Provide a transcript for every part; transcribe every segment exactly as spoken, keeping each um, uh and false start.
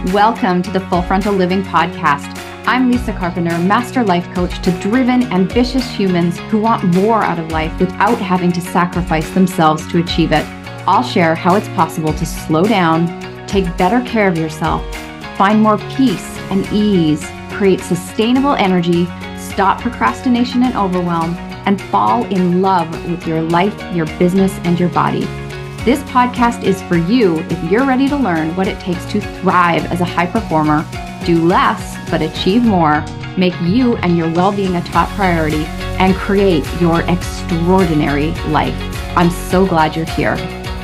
Welcome to the Full Frontal Living Podcast. I'm Lisa Carpenter, master life coach to driven, ambitious humans who want more out of life without having to sacrifice themselves to achieve it. I'll share how it's possible to slow down, take better care of yourself, find more peace and ease, create sustainable energy, stop procrastination and overwhelm, and fall in love with your life, your business, and your body. This podcast is for you if you're ready to learn what it takes to thrive as a high performer, do less but achieve more, make you and your well-being a top priority, and create your extraordinary life. I'm so glad you're here.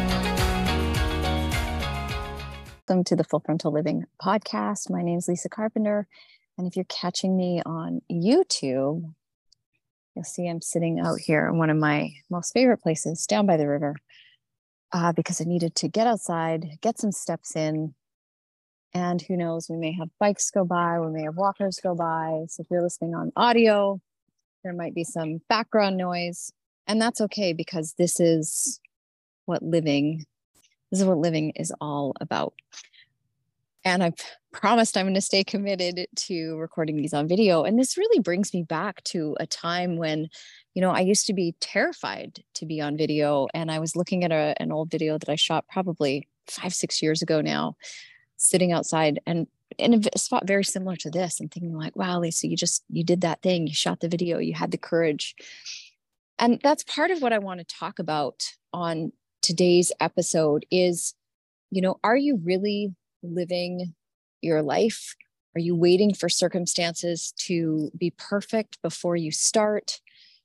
Welcome to the Full Frontal Living Podcast. My name is Lisa Carpenter, and if you're catching me on YouTube, you'll see I'm sitting out here in one of my most favorite places, down by the river. Uh, because I needed to get outside, get some steps in, and who knows, we may have bikes go by, we may have walkers go by. So if you're listening on audio, there might be some background noise, and that's okay because this is what living, this is what living is all about. And I've promised I'm going to stay committed to recording these on video. And this really brings me back to a time when, you know, I used to be terrified to be on video. And I was looking at a, an old video that I shot probably five, six years ago now, sitting outside and in a spot very similar to this and thinking like, wow, Lisa, you just, you did that thing. You shot the video, you had the courage. And that's part of what I want to talk about on today's episode is, you know, are you really living your life? Are you waiting for circumstances to be perfect before you start?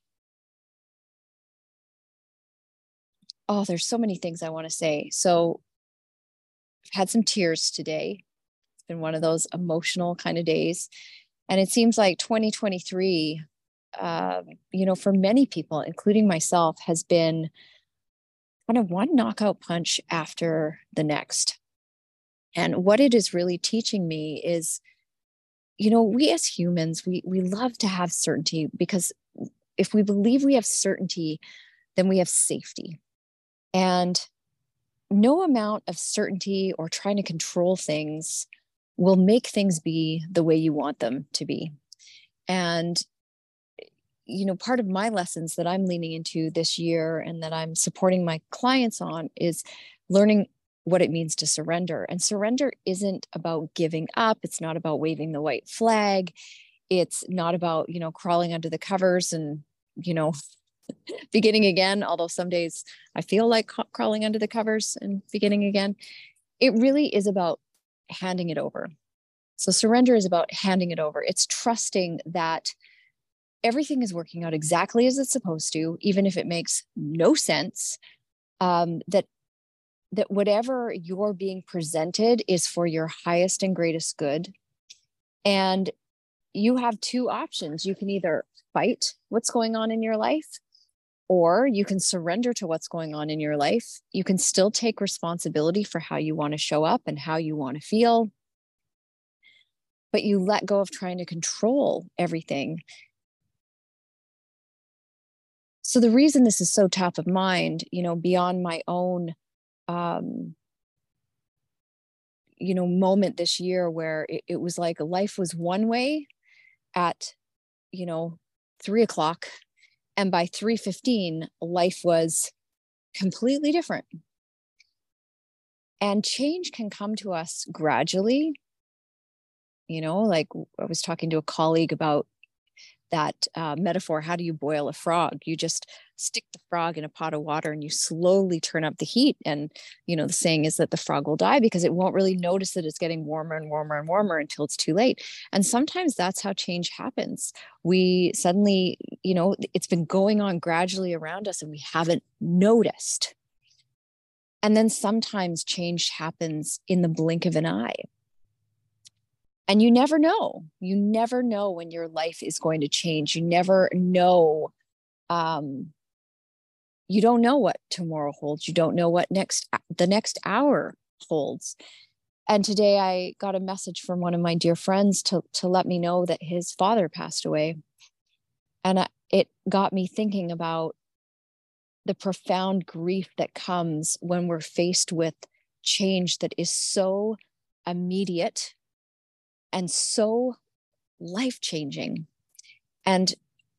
Oh, there's so many things I want to say. So I've had some tears today. It's been one of those emotional kind of days. And it seems like twenty twenty-three, uh, you know, for many people, including myself, has been kind of one knockout punch after the next. And what it is really teaching me is, you know, we as humans, we we love to have certainty because if we believe we have certainty, then we have safety. And no amount of certainty or trying to control things will make things be the way you want them to be. And, you know, part of my lessons that I'm leaning into this year and that I'm supporting my clients on is learning what it means to surrender. And surrender isn't about giving up. It's not about waving the white flag. It's not about, you know, crawling under the covers and, you know, beginning again. Although some days I feel like ca- crawling under the covers and beginning again. It really is about handing it over. So surrender is about handing it over. It's trusting that everything is working out exactly as it's supposed to, even if it makes no sense, um, that that whatever you're being presented is for your highest and greatest good. And you have two options. You can either fight what's going on in your life, or you can surrender to what's going on in your life. You can still take responsibility for how you want to show up and how you want to feel, but you let go of trying to control everything. So the reason this is so top of mind, you know, beyond my own um, you know, moment this year where it, it was like life was one way at, you know, three o'clock. And by three fifteen, life was completely different. And change can come to us gradually. You know, like I was talking to a colleague about that uh, metaphor. How do you boil a frog? You just stick the frog in a pot of water and you slowly turn up the heat. And, you know, the saying is that the frog will die because it won't really notice that it's getting warmer and warmer and warmer until it's too late. And sometimes that's how change happens. We suddenly, you know, it's been going on gradually around us and we haven't noticed. And then sometimes change happens in the blink of an eye. And you never know. You never know when your life is going to change. You never know. Um, you don't know what tomorrow holds. You don't know what next the next hour holds. And today I got a message from one of my dear friends to to let me know that his father passed away. And I, it got me thinking about the profound grief that comes when we're faced with change that is so immediate and so life-changing. And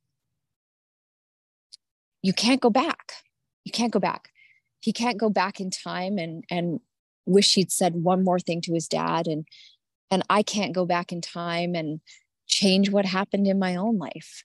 you can't go back. You can't go back. He can't go back in time and, and wish he'd said one more thing to his dad. And, and I can't go back in time and change what happened in my own life.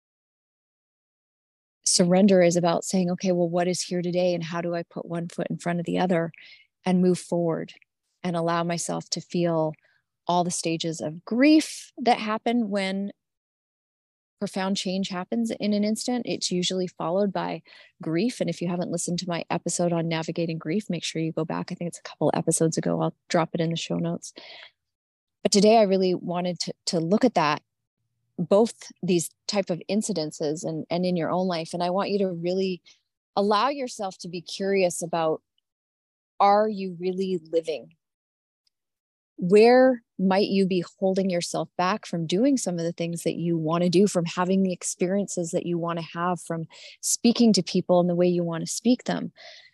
Surrender is about saying, okay, well, what is here today? And how do I put one foot in front of the other and move forward and allow myself to feel all the stages of grief that happen when profound change happens in an instant. It's usually followed by grief. And if you haven't listened to my episode on navigating grief, make sure you go back. I think it's a couple episodes ago. I'll drop it in the show notes. But today I really wanted to, to look at that, both these type of incidences and, and in your own life. And I want you to really allow yourself to be curious about, are you really living? Where might you be holding yourself back from doing some of the things that you want to do, from having the experiences that you want to have, from speaking to people in the way you want to speak them?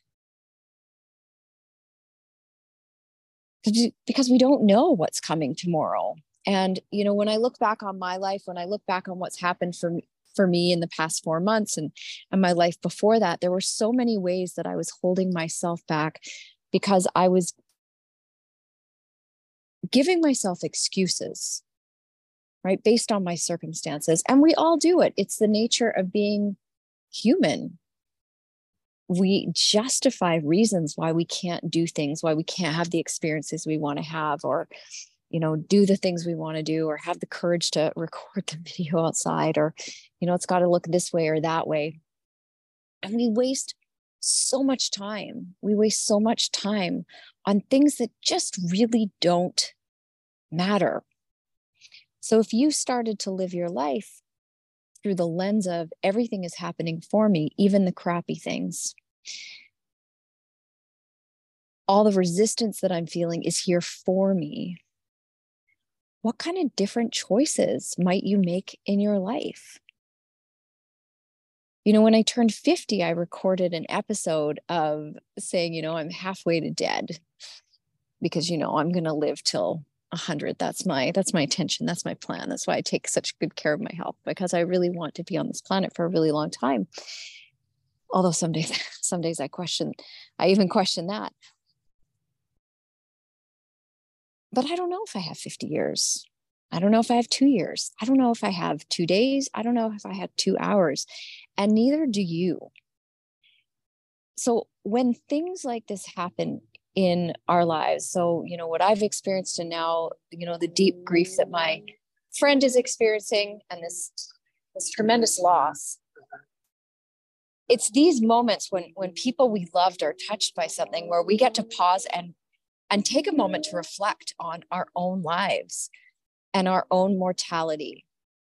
Because we don't know what's coming tomorrow. And, you know, when I look back on my life, when I look back on what's happened for me, for me in the past four months and, and my life before that, there were so many ways that I was holding myself back because I was giving myself excuses, right? Based on my circumstances. And we all do it. It's the nature of being human. We justify reasons why we can't do things, why we can't have the experiences we want to have, or, you know, do the things we want to do, or have the courage to record the video outside, or, you know, it's got to look this way or that way. And we waste so much time. We waste so much time on things that just really don't matter. So if you started to live your life through the lens of everything is happening for me, even the crappy things, all the resistance that I'm feeling is here for me, what kind of different choices might you make in your life? You know, when I turned fifty, I recorded an episode of saying, you know, I'm halfway to dead because, you know, I'm going to live till a hundred. That's my, that's my intention. That's my plan. That's why I take such good care of my health, because I really want to be on this planet for a really long time. Although some days, some days I question, I even question that. But I don't know if I have fifty years. I don't know if I have two years. I don't know if I have two days. I don't know if I have two hours. And neither do you. So when things like this happen in our lives, so, you know, what I've experienced, and now, you know, the deep grief that my friend is experiencing, and this, this tremendous loss, it's these moments when, when people we loved are touched by something where we get to pause and, and take a moment to reflect on our own lives and our own mortality.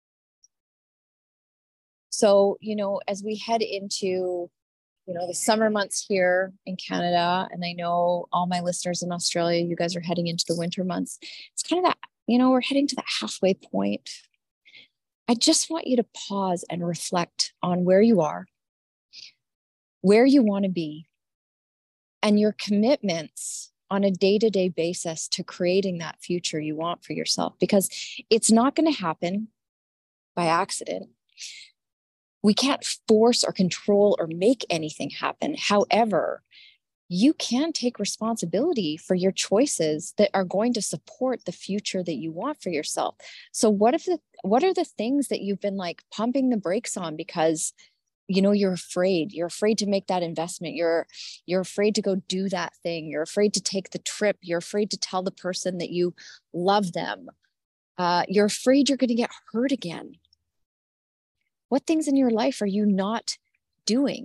So, you know, as we head into, you know, the summer months here in Canada, and I know all my listeners in Australia, you guys are heading into the winter months. It's kind of that, you know, we're heading to that halfway point. I just want you to pause and reflect on where you are, where you want to be, and your commitments on a day-to-day basis to creating that future you want for yourself, because it's not going to happen by accident. We can't force or control or make anything happen. However, you can take responsibility for your choices that are going to support the future that you want for yourself. So what if the, what are the things that you've been like pumping the brakes on because, you know, you're afraid, you're afraid to make that investment. You're, you're afraid to go do that thing. You're afraid to take the trip. You're afraid to tell the person that you love them. Uh, you're afraid you're going to get hurt again. What things in your life are you not doing?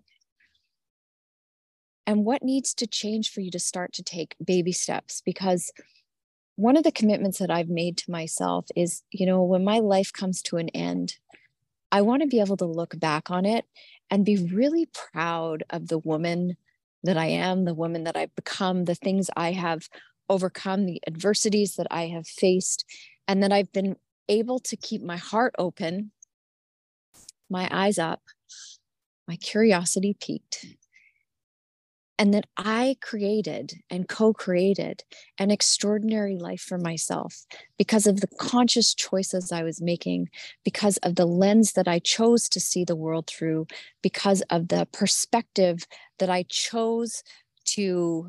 And what needs to change for you to start to take baby steps? Because one of the commitments that I've made to myself is, you know, when my life comes to an end, I want to be able to look back on it and be really proud of the woman that I am, the woman that I've become, the things I have overcome, the adversities that I have faced, and that I've been able to keep my heart open, my eyes up, my curiosity peaked, and that I created and co-created an extraordinary life for myself because of the conscious choices I was making, because of the lens that I chose to see the world through, because of the perspective that I chose to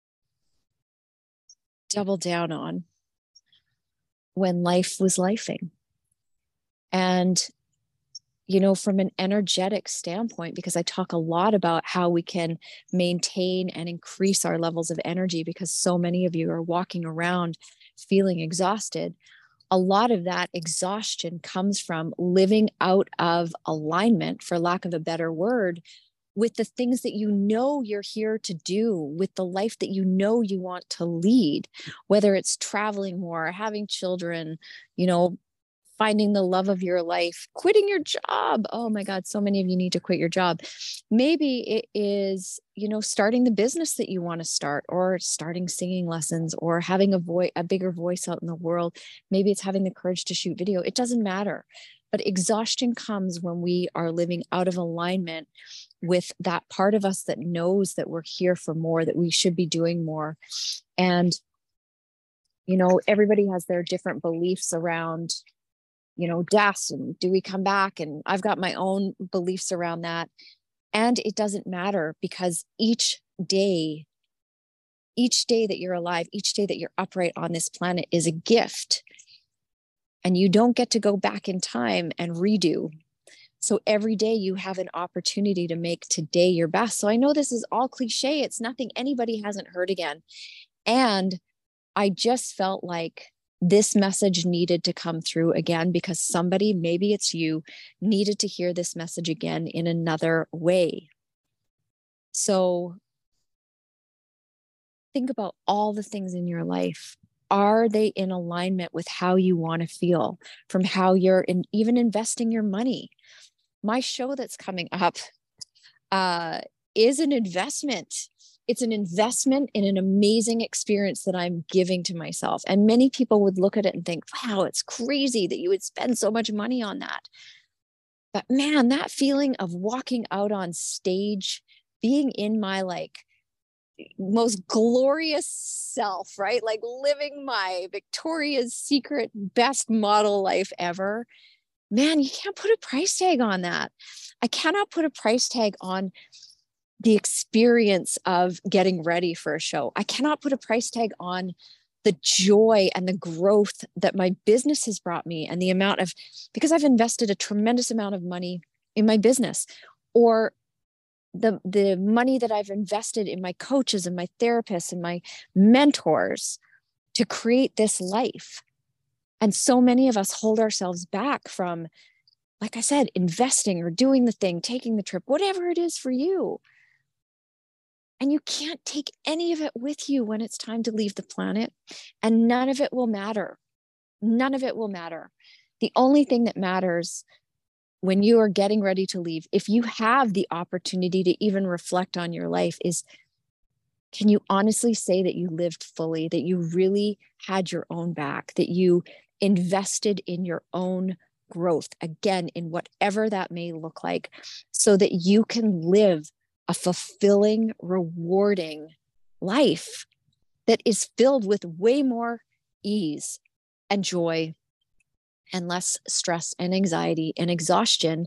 double down on when life was lifing. And you know, from an energetic standpoint, because I talk a lot about how we can maintain and increase our levels of energy, because so many of you are walking around feeling exhausted. A lot of that exhaustion comes from living out of alignment, for lack of a better word, with the things that you know you're here to do, with the life that you know you want to lead, whether it's traveling more, having children, you know, finding the love of your life, quitting your job. Oh my God, so many of you need to quit your job. Maybe it is, you know, starting the business that you want to start, or starting singing lessons, or having a voice, a bigger voice out in the world. Maybe it's having the courage to shoot video. It doesn't matter. But exhaustion comes when we are living out of alignment with that part of us that knows that we're here for more, that we should be doing more. And, you know, everybody has their different beliefs around, you know, death and do we come back? And I've got my own beliefs around that. And it doesn't matter, because each day, each day that you're alive, each day that you're upright on this planet is a gift. And you don't get to go back in time and redo. So every day you have an opportunity to make today your best. So I know this is all cliche. It's nothing anybody hasn't heard again. And I just felt like this message needed to come through again, because somebody, maybe it's you, needed to hear this message again in another way. So think about all the things in your life. Are they in alignment with how you want to feel, from how you're in, even investing your money? My show that's coming up uh, is an investment. It's an investment in an amazing experience that I'm giving to myself. And many people would look at it and think, wow, it's crazy that you would spend so much money on that. But man, that feeling of walking out on stage, being in my like most glorious self, right? Like living my Victoria's Secret best model life ever. Man, you can't put a price tag on that. I cannot put a price tag on the experience of getting ready for a show. I cannot put a price tag on the joy and the growth that my business has brought me, and the amount of, because I've invested a tremendous amount of money in my business, or the, the money that I've invested in my coaches and my therapists and my mentors to create this life. And so many of us hold ourselves back from, like I said, investing or doing the thing, taking the trip, whatever it is for you. And you can't take any of it with you when it's time to leave the planet. And none of it will matter. None of it will matter. The only thing that matters when you are getting ready to leave, if you have the opportunity to even reflect on your life, is, can you honestly say that you lived fully, that you really had your own back, that you invested in your own growth, again, in whatever that may look like, so that you can live a fulfilling, rewarding life that is filled with way more ease and joy and less stress and anxiety and exhaustion,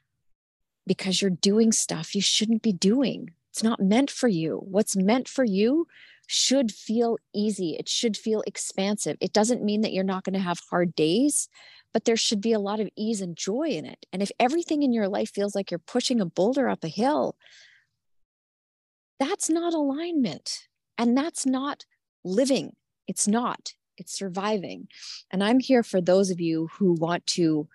because you're doing stuff you shouldn't be doing. It's not meant for you. What's meant for you should feel easy. It should feel expansive. It doesn't mean that you're not going to have hard days, but there should be a lot of ease and joy in it. And if everything in your life feels like you're pushing a boulder up a hill, that's not alignment. And that's not living. It's not. It's surviving. And I'm here for those of you who want to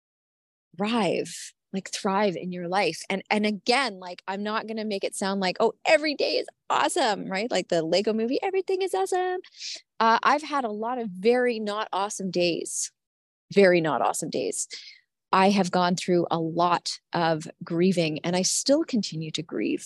thrive, like thrive in your life. And and again, like, I'm not going to make it sound like, oh, every day is awesome, right? Like the Lego movie, everything is awesome. Uh, I've had a lot of very not awesome days, very not awesome days. I have gone through a lot of grieving, and I still continue to grieve.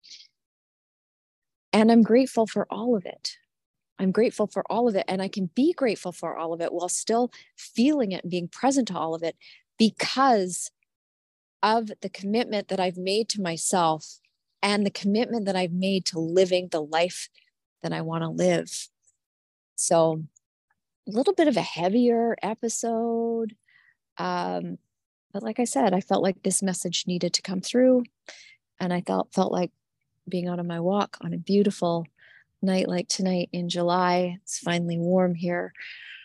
And I'm grateful for all of it. I'm grateful for all of it. And I can be grateful for all of it while still feeling it and being present to all of it, because of the commitment that I've made to myself and the commitment that I've made to living the life that I want to live. So a little bit of a heavier episode. Um, but like I said, I felt like this message needed to come through, and I felt, felt like being out on my walk on a beautiful night like tonight in July. It's finally warm here.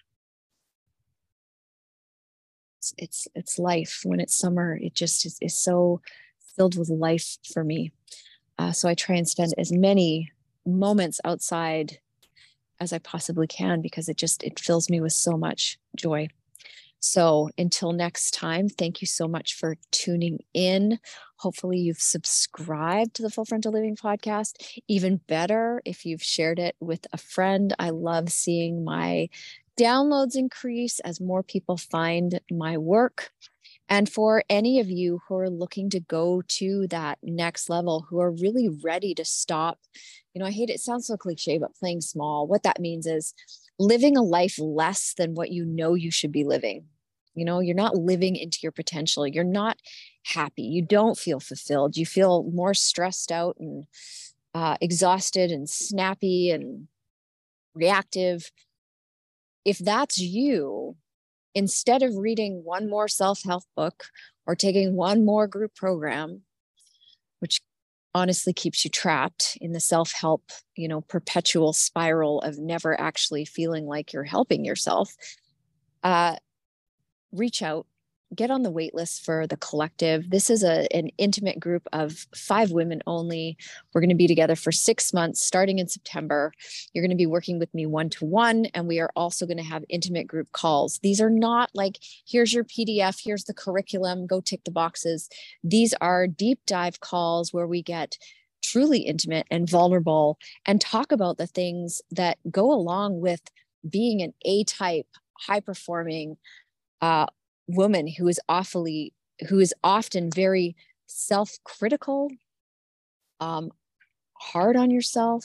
It's, it's, it's life. When it's summer, it just is, is so filled with life for me. Uh, so I try and spend as many moments outside as I possibly can, because it just, it fills me with so much joy. So until next time, thank you so much for tuning in. Hopefully you've subscribed to the Full Frontal Living podcast. Even better if you've shared it with a friend. I love seeing my downloads increase as more people find my work. And for any of you who are looking to go to that next level, who are really ready to stop, you know, I hate it, it sounds so cliche, but playing small. What that means is living a life less than what you know you should be living. You know, you're not living into your potential. You're not happy. You don't feel fulfilled. You feel more stressed out and uh, exhausted and snappy and reactive. If that's you, instead of reading one more self-help book or taking one more group program, which honestly keeps you trapped in the self-help, you know, perpetual spiral of never actually feeling like you're helping yourself, uh, reach out, get on the wait list for the collective. This is a, an intimate group of five women only. We're going to be together for six months, starting in September. You're going to be working with me one-to-one, and we are also going to have intimate group calls. These are not like, here's your P D F, here's the curriculum, go tick the boxes. These are deep dive calls where we get truly intimate and vulnerable and talk about the things that go along with being an A-type, high-performing uh, woman who is awfully, who is often very self-critical, um, hard on yourself.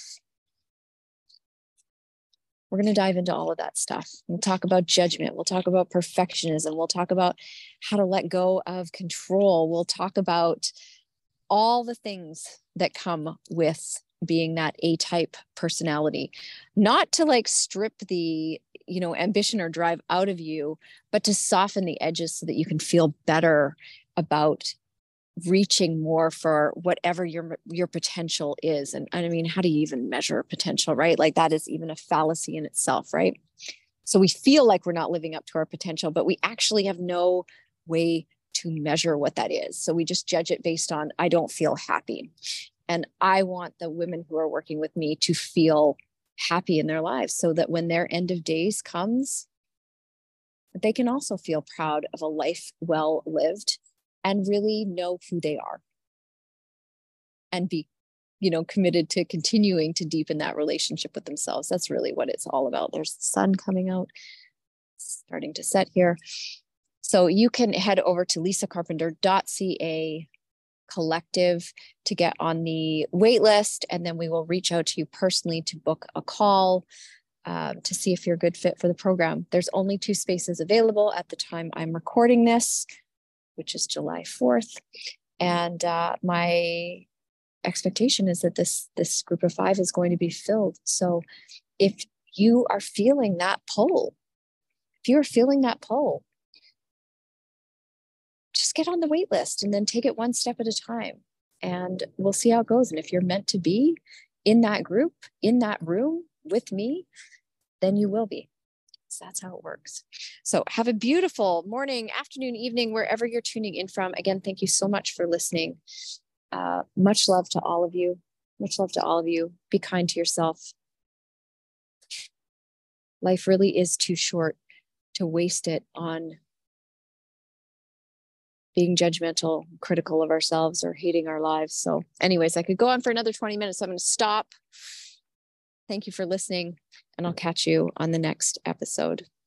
We're going to dive into all of that stuff. We'll talk about judgment. We'll talk about perfectionism. We'll talk about how to let go of control. We'll talk about all the things that come with being that A-type personality, not to like strip the, you know, ambition or drive out of you, but to soften the edges so that you can feel better about reaching more for whatever your, your potential is. And, and I mean, how do you even measure potential, right? Like that is even a fallacy in itself, right? So we feel like we're not living up to our potential, but we actually have no way to measure what that is. So we just judge it based on, I don't feel happy. And I want the women who are working with me to feel happy in their lives so that when their end of days comes, they can also feel proud of a life well lived and really know who they are and be, you know, committed to continuing to deepen that relationship with themselves. That's really what it's all about. There's the sun coming out, starting to set here. So you can head over to lisa carpenter dot c a collective to get on the wait list, and then we will reach out to you personally to book a call uh, to see if you're a good fit for the program. There's only two spaces available at the time I'm recording this, which is July fourth. And uh, my expectation is that this, this group of five is going to be filled. So if you are feeling that pull, if you're feeling that pull, just get on the wait list and then take it one step at a time, and we'll see how it goes. And if you're meant to be in that group, in that room with me, then you will be. So that's how it works. So have a beautiful morning, afternoon, evening, wherever you're tuning in from. Again, thank you so much for listening. Uh, much love to all of you. Much love to all of you. Be kind to yourself. Life really is too short to waste it on being judgmental, critical of ourselves, or hating our lives. So anyways, I could go on for another twenty minutes. So I'm going to stop. Thank you for listening, and I'll catch you on the next episode.